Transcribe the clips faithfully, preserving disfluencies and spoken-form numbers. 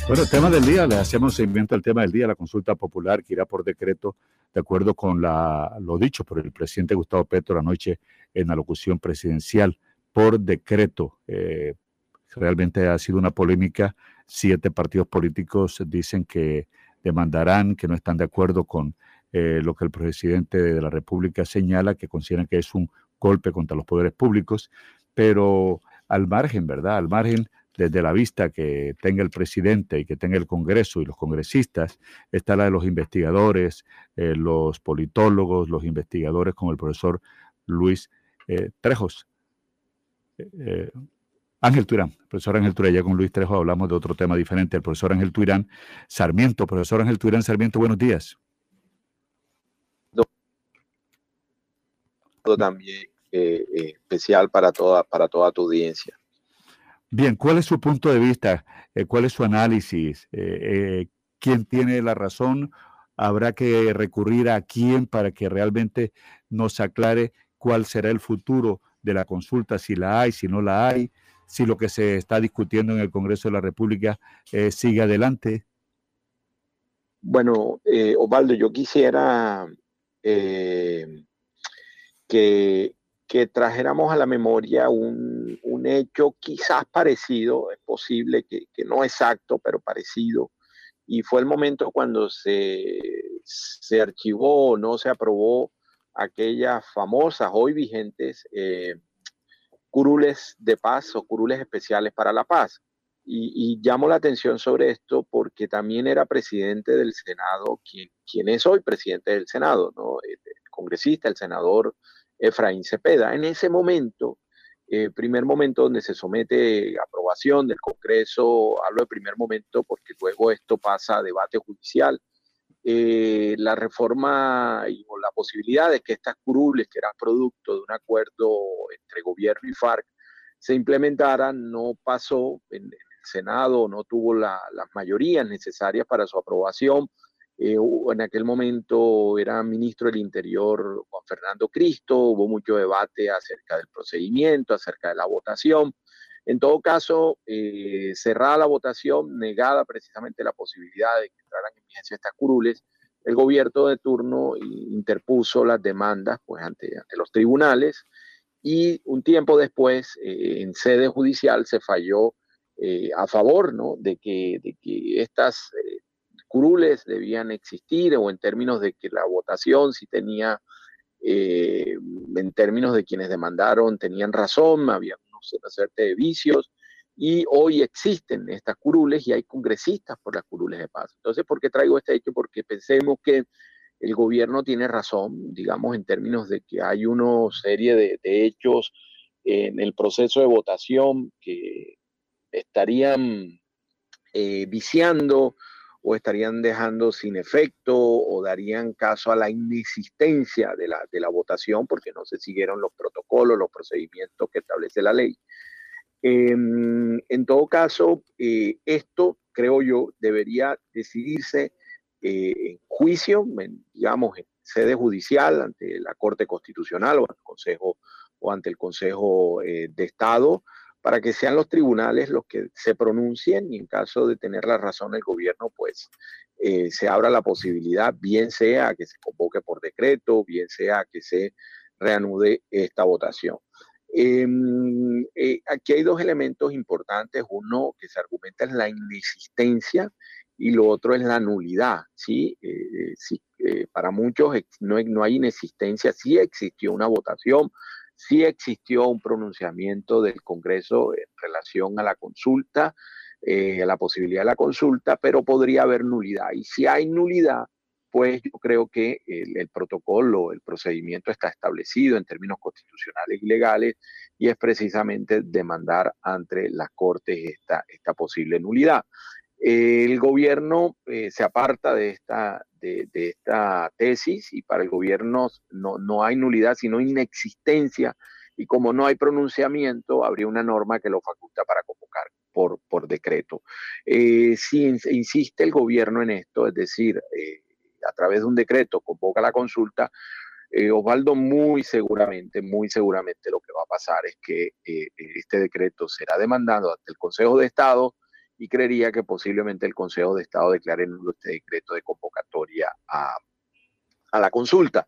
Bueno, el tema del día, le hacemos seguimiento al tema del día, la consulta popular que irá por decreto, de acuerdo con la, lo dicho por el presidente Gustavo Petro anoche en la locución presidencial, por decreto. Eh, realmente ha sido una polémica. Siete partidos políticos dicen que demandarán, que no están de acuerdo con eh, lo que el presidente de la República señala, que consideran que es un golpe contra los poderes públicos, pero al margen, ¿verdad? Al margen desde la vista que tenga el presidente y que tenga el Congreso y los congresistas, está la de los investigadores, eh, los politólogos, los investigadores como el profesor Luis eh, Trejos. Eh, Ángel Tuirán, profesor Ángel Tuirán, ya con Luis Trejo hablamos de otro tema diferente, el profesor Ángel Tuirán Sarmiento. Profesor Ángel Tuirán Sarmiento, buenos días. También eh, eh, especial para toda, para toda tu audiencia. Bien, ¿cuál es su punto de vista? Eh, ¿Cuál es su análisis? Eh, eh, ¿Quién tiene la razón? ¿Habrá que recurrir a quién para que realmente nos aclare cuál será el futuro de la consulta, si la hay, si no la hay, si lo que se está discutiendo en el Congreso de la República eh, sigue adelante? Bueno, eh, Osvaldo, yo quisiera eh, que, que trajéramos a la memoria un, un hecho quizás parecido, es posible que, que no exacto, pero parecido, y fue el momento cuando se, se archivó o no se aprobó aquellas famosas, hoy vigentes, eh, curules de paz o curules especiales para la paz. Y, y, llamo la atención sobre esto porque también era presidente del Senado, quien, quien es hoy presidente del Senado, ¿no? El, el congresista, el senador Efraín Cepeda. En ese momento, eh, primer momento donde se somete a aprobación del Congreso, hablo de primer momento porque luego esto pasa a debate judicial, eh, la reforma y, o la posibilidad de que estas curules, que eran producto de un acuerdo entre gobierno y FARC, se implementaran, no pasó en, en el Senado, no tuvo la, las mayorías necesarias para su aprobación. Eh, en aquel momento era ministro del Interior Juan Fernando Cristo, hubo mucho debate acerca del procedimiento, acerca de la votación. En todo caso, eh, cerrada la votación, negada precisamente la posibilidad de que entraran en vigencia estas curules, el gobierno de turno interpuso las demandas pues, ante, ante los tribunales y un tiempo después, eh, en sede judicial, se falló eh, a favor, ¿no? de, que, de que estas eh, curules debían existir o en términos de que la votación sí tenía, eh, en términos de quienes demandaron, tenían razón, había una suerte de vicios, y hoy existen estas curules y hay congresistas por las curules de paz. Entonces, ¿por qué traigo este hecho? Porque pensemos que el gobierno tiene razón, digamos, en términos de que hay una serie de, de hechos en el proceso de votación que estarían eh, viciando o estarían dejando sin efecto o darían caso a la inexistencia de la, de la votación porque no se siguieron los protocolos, los procedimientos que establece la ley. Eh, en todo caso, eh, esto, creo yo, debería decidirse eh, en juicio, en, digamos, en sede judicial, ante la Corte Constitucional o ante el Consejo, o ante el Consejo eh, de Estado, para que sean los tribunales los que se pronuncien y en caso de tener la razón el gobierno, pues eh, se abra la posibilidad, bien sea que se convoque por decreto, bien sea que se reanude esta votación. Eh, eh, aquí hay dos elementos importantes, uno que se argumenta es la inexistencia y lo otro es la nulidad, ¿sí? Eh, sí eh, para muchos no, no hay inexistencia, sí existió una votación, sí existió un pronunciamiento del Congreso en relación a la consulta, eh, a la posibilidad de la consulta, pero podría haber nulidad. Y si hay nulidad, pues yo creo que el, el protocolo, el procedimiento está establecido en términos constitucionales y legales y es precisamente demandar ante las Cortes esta, esta posible nulidad. El gobierno eh, se aparta de esta, de, de esta tesis y para el gobierno no, no hay nulidad, sino inexistencia. Y como no hay pronunciamiento, habría una norma que lo faculta para convocar por, por decreto. Eh, si insiste el gobierno en esto, es decir, eh, a través de un decreto convoca la consulta, eh, Osvaldo, muy seguramente, muy seguramente lo que va a pasar es que eh, este decreto será demandado ante el Consejo de Estado y creería que posiblemente el Consejo de Estado declare nulo este decreto de convocatoria a, a la consulta.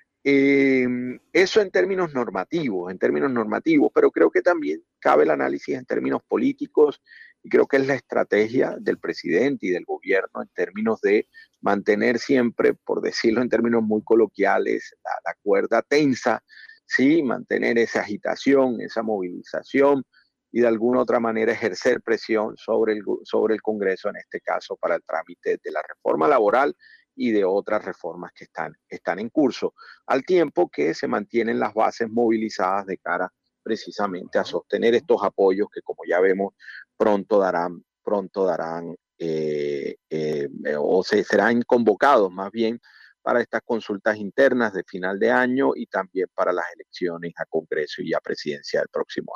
Eh, eso en términos normativos, en términos normativos, pero creo que también cabe el análisis en términos políticos y creo que es la estrategia del presidente y del gobierno en términos de mantener siempre, por decirlo en términos muy coloquiales, la, la cuerda tensa, sí, mantener esa agitación, esa movilización y de alguna otra manera ejercer presión sobre el, sobre el Congreso, en este caso para el trámite de la reforma laboral y de otras reformas que están, están en curso, al tiempo que se mantienen las bases movilizadas de cara precisamente a sostener estos apoyos que, como ya vemos, pronto darán, pronto darán eh, eh, o se serán convocados más bien para estas consultas internas de final de año y también para las elecciones a Congreso y a presidencia del próximo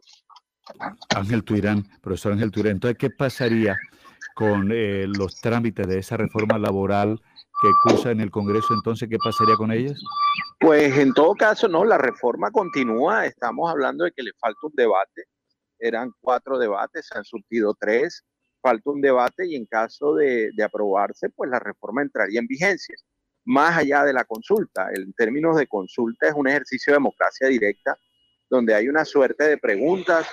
año. Ángel Tuirán, profesor Ángel Tuirán, entonces, ¿qué pasaría con eh, los trámites de esa reforma laboral que cursa en el Congreso? Entonces, ¿qué pasaría con ellas? Pues en todo caso, no, la reforma continúa. Estamos hablando de que le falta un debate. Eran cuatro debates, se han surtido tres. Falta un debate y en caso de, de aprobarse, pues la reforma entraría en vigencia. Más allá de la consulta, en términos de consulta es un ejercicio de democracia directa donde hay una suerte de preguntas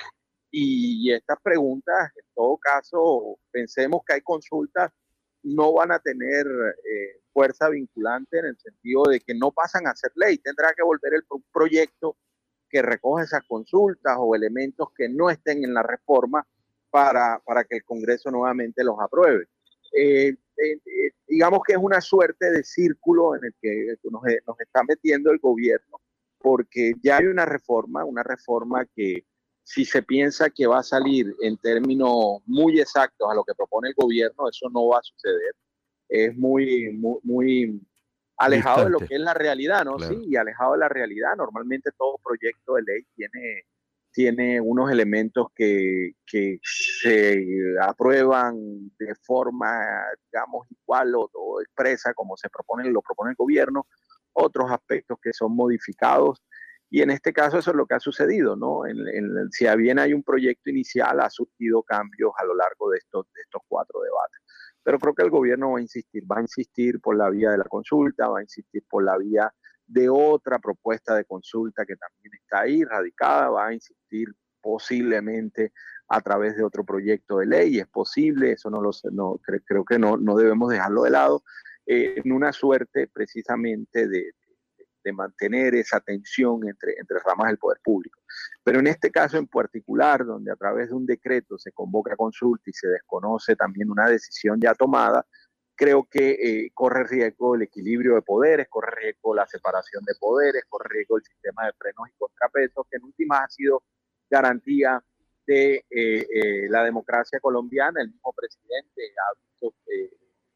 y estas preguntas, en todo caso, pensemos que hay consultas, no van a tener eh, fuerza vinculante en el sentido de que no pasan a ser ley. Tendrá que volver el pro proyecto que recoge esas consultas o elementos que no estén en la reforma para, para que el Congreso nuevamente los apruebe. Eh, eh, eh, digamos que es una suerte de círculo en el que nos, nos está metiendo el gobierno, porque ya hay una reforma, una reforma que si se piensa que va a salir en términos muy exactos a lo que propone el gobierno, eso no va a suceder. Es muy, muy, muy alejado Distante. de lo que es la realidad, ¿no? Claro. Sí, y alejado de la realidad. Normalmente todo proyecto de ley tiene, tiene unos elementos que, que se aprueban de forma, digamos, igual o, o expresa como se propone, lo propone el gobierno, otros aspectos que son modificados. Y en este caso eso es lo que ha sucedido, ¿no? En, en, si bien hay un proyecto inicial, ha surgido cambios a lo largo de estos, de estos cuatro debates. Pero creo que el gobierno va a insistir, va a insistir por la vía de la consulta, va a insistir por la vía de otra propuesta de consulta que también está ahí radicada, va a insistir posiblemente a través de otro proyecto de ley, es posible, eso no lo sé, no, creo, creo que no, no debemos dejarlo de lado, eh, en una suerte precisamente de, de mantener esa tensión entre, entre ramas del poder público. Pero en este caso en particular, donde a través de un decreto se convoca consulta y se desconoce también una decisión ya tomada, creo que eh, corre riesgo el equilibrio de poderes, corre riesgo la separación de poderes, corre riesgo el sistema de frenos y contrapesos, que en últimas ha sido garantía de eh, eh, la democracia colombiana. El mismo presidente ha visto eh,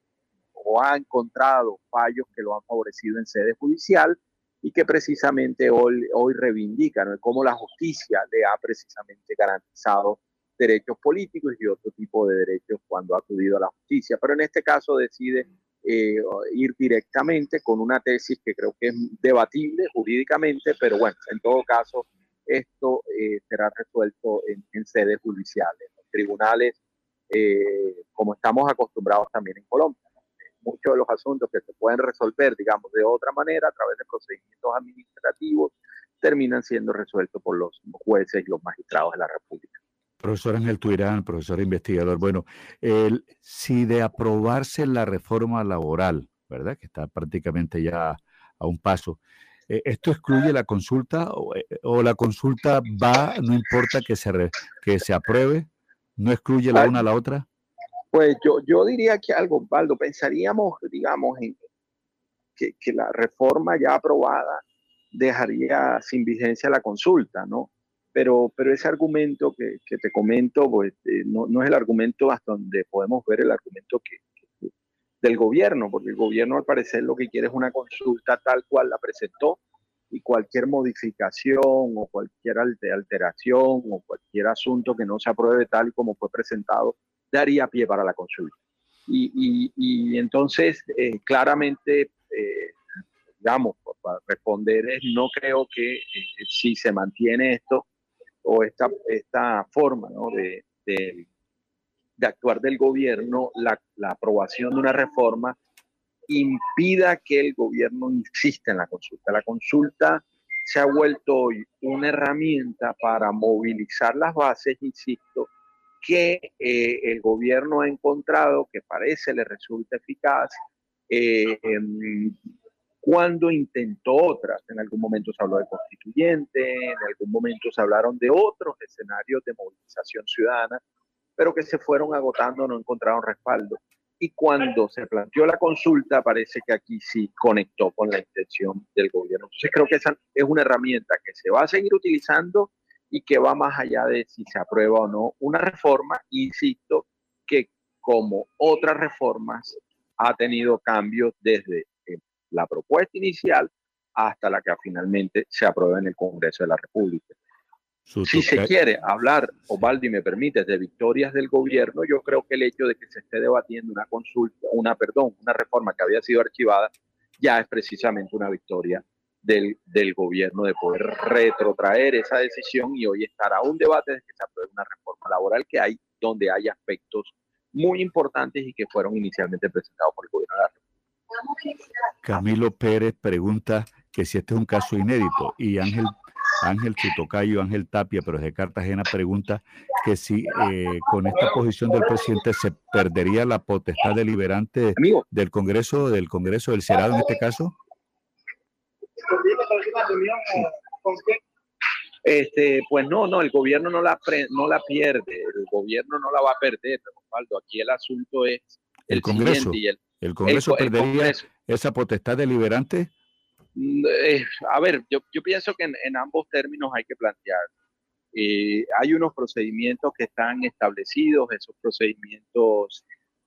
o ha encontrado fallos que lo han favorecido en sede judicial y que precisamente hoy, hoy reivindica, ¿no? Cómo la justicia le ha precisamente garantizado derechos políticos y otro tipo de derechos cuando ha acudido a la justicia. Pero en este caso decide eh, ir directamente con una tesis que creo que es debatible jurídicamente, pero bueno, en todo caso esto eh, será resuelto en, en sedes judiciales, en los tribunales, eh, como estamos acostumbrados también en Colombia. Muchos de los asuntos que se pueden resolver, digamos, de otra manera a través de procedimientos administrativos, terminan siendo resueltos por los jueces y los magistrados de la República. Profesor Ángel Tuirán, profesor investigador, bueno, el, si de aprobarse la reforma laboral, ¿verdad? Que está prácticamente ya a un paso, eh, ¿esto excluye la consulta o, o la consulta va, no importa que se, re, que se apruebe, no excluye la una a la otra? Pues yo, yo diría que algo, Osvaldo, pensaríamos, digamos, en que, que la reforma ya aprobada dejaría sin vigencia la consulta, ¿no? Pero, pero ese argumento que, que te comento, pues eh, no, no es el argumento hasta donde podemos ver el argumento que, que, del gobierno, porque el gobierno al parecer lo que quiere es una consulta tal cual la presentó y cualquier modificación o cualquier alteración o cualquier asunto que no se apruebe tal y como fue presentado daría pie para la consulta. Y, y, y entonces, eh, claramente, eh, digamos, para responder es, no creo que eh, si se mantiene esto o esta, esta forma, ¿no? de, de, de actuar del gobierno, la, la aprobación de una reforma, impida que el gobierno insista en la consulta. La consulta se ha vuelto hoy una herramienta para movilizar las bases, insisto, que eh, el gobierno ha encontrado que parece le resulta eficaz eh, eh, cuando intentó otras. En algún momento se habló de constituyente, en algún momento se hablaron de otros escenarios de movilización ciudadana, pero que se fueron agotando, no encontraron respaldo. Y cuando se planteó la consulta, parece que aquí sí conectó con la intención del gobierno. Entonces creo que esa es una herramienta que se va a seguir utilizando y que va más allá de si se aprueba o no una reforma. Insisto que como otras reformas ha tenido cambios desde eh, la propuesta inicial hasta la que finalmente se aprueba en el Congreso de la República. Si se quiere hablar, Osvaldo, y me permites, de victorias del gobierno, yo creo que el hecho de que se esté debatiendo una consulta, una, perdón, una reforma que había sido archivada, ya es precisamente una victoria del, del gobierno de poder retrotraer esa decisión y hoy estará un debate de que se apruebe una reforma laboral que hay, donde hay aspectos muy importantes y que fueron inicialmente presentados por el gobierno de la República. Camilo Pérez pregunta que si este es un caso inédito y Ángel Ángel Chutocayo, Ángel Tapia, pero de Cartagena, pregunta que si eh, con esta posición del presidente se perdería la potestad deliberante Amigo. del Congreso, del Congreso, del Senado en este caso. Este, pues no, no, el gobierno no la, pre, no la pierde, el gobierno no la va a perder, Osvaldo. Aquí el asunto es el, el Congreso. siguiente. Y el, ¿El Congreso el, perdería el Congreso. esa potestad deliberante? Eh, a ver, yo, yo pienso que en, en ambos términos hay que plantear. Eh, hay unos procedimientos que están establecidos, esos procedimientos,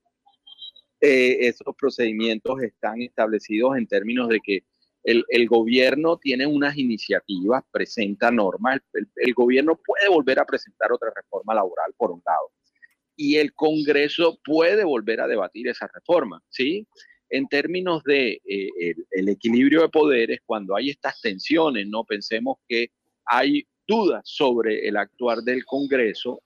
eh, esos procedimientos están establecidos en términos de que el, el gobierno tiene unas iniciativas, presenta normas, el, el gobierno puede volver a presentar otra reforma laboral por un lado, y el Congreso puede volver a debatir esa reforma, ¿sí? En términos de eh, el, el equilibrio de poderes, cuando hay estas tensiones, no pensemos que hay dudas sobre el actuar del Congreso,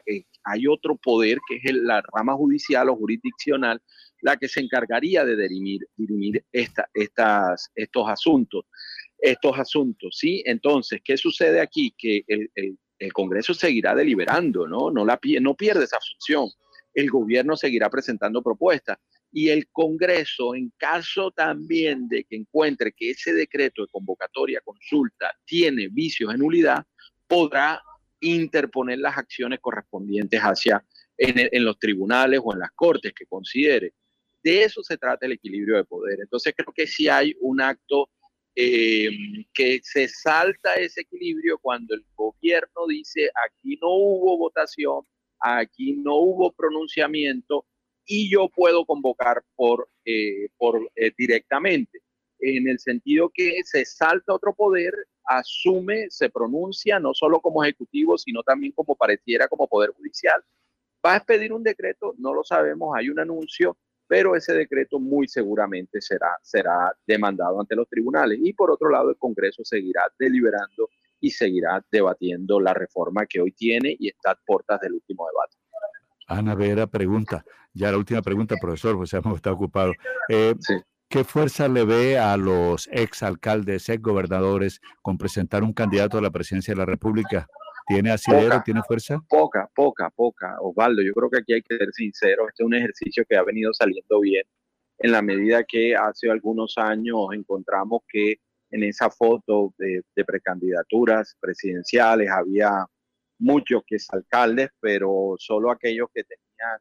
hay otro poder que es el, la rama judicial o jurisdiccional, la que se encargaría de dirimir, dirimir esta, estas, estos asuntos, estos asuntos, ¿sí? Entonces, ¿qué sucede aquí? Que el, el, el Congreso seguirá deliberando, ¿no? No, la, no pierde esa función. El gobierno seguirá presentando propuestas y el Congreso, en caso también de que encuentre que ese decreto de convocatoria, consulta, tiene vicios en nulidad, podrá interponer las acciones correspondientes hacia en, en los tribunales o en las cortes que considere. De eso se trata el equilibrio de poder. Entonces creo que sí hay un acto eh, que se salta ese equilibrio cuando el gobierno dice aquí no hubo votación, aquí no hubo pronunciamiento y yo puedo convocar por, eh, por eh, directamente, en el sentido que se salta otro poder, asume, se pronuncia no solo como ejecutivo, sino también como pareciera como poder judicial. ¿Va a expedir un decreto? No lo sabemos, hay un anuncio, pero ese decreto muy seguramente será, será demandado ante los tribunales. Y por otro lado, el Congreso seguirá deliberando y seguirá debatiendo la reforma que hoy tiene y está a puertas del último debate. Ana Vera pregunta, ya la última pregunta, profesor, pues ya hemos estado ocupado. Eh, sí. ¿Qué fuerza le ve a los exalcaldes, exgobernadores con presentar un candidato a la presidencia de la República? ¿Tiene asidero, poca, tiene fuerza? Poca, poca, poca, Osvaldo. Yo creo que aquí hay que ser sincero. Este es un ejercicio que ha venido saliendo bien en la medida que hace algunos años encontramos que en esa foto de, de precandidaturas presidenciales había muchos que es alcaldes, pero solo aquellos que tenían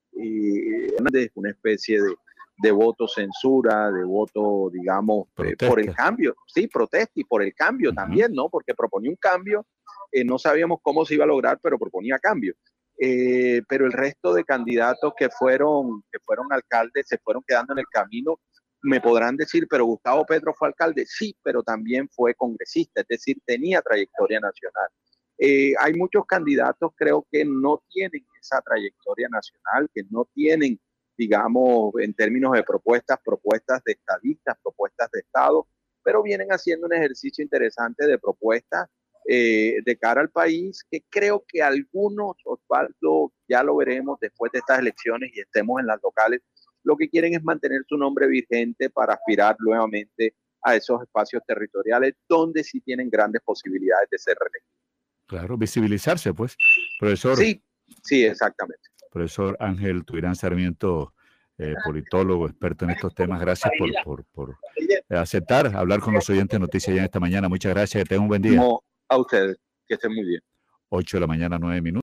eh, una especie de, de voto censura, de voto, digamos, eh, por el cambio. Sí, protesta y por el cambio uh-huh. también, ¿no? Porque proponía un cambio. Eh, no sabíamos cómo se iba a lograr, pero proponía cambio. Eh, pero el resto de candidatos que fueron, que fueron alcaldes se fueron quedando en el camino. Me podrán decir, pero Gustavo Petro fue alcalde. Sí, pero también fue congresista, es decir, tenía trayectoria nacional. Eh, hay muchos candidatos, creo que no tienen esa trayectoria nacional, que no tienen, digamos, en términos de propuestas, propuestas de estadistas, propuestas de Estado, pero vienen haciendo un ejercicio interesante de propuestas eh, de cara al país, que creo que algunos, Osvaldo, ya lo veremos después de estas elecciones y estemos en las locales, lo que quieren es mantener su nombre vigente para aspirar nuevamente a esos espacios territoriales donde sí tienen grandes posibilidades de ser reelegidos. Claro, visibilizarse, pues. Profesor. Sí, sí, exactamente. Profesor Ángel Tuirán Sarmiento, eh, politólogo, experto en estos temas, gracias por, por, por aceptar hablar con los oyentes de Noticias Ya en esta mañana. Muchas gracias, que tengan un buen día. No, a ustedes, que estén muy bien. ocho de la mañana, nueve minutos.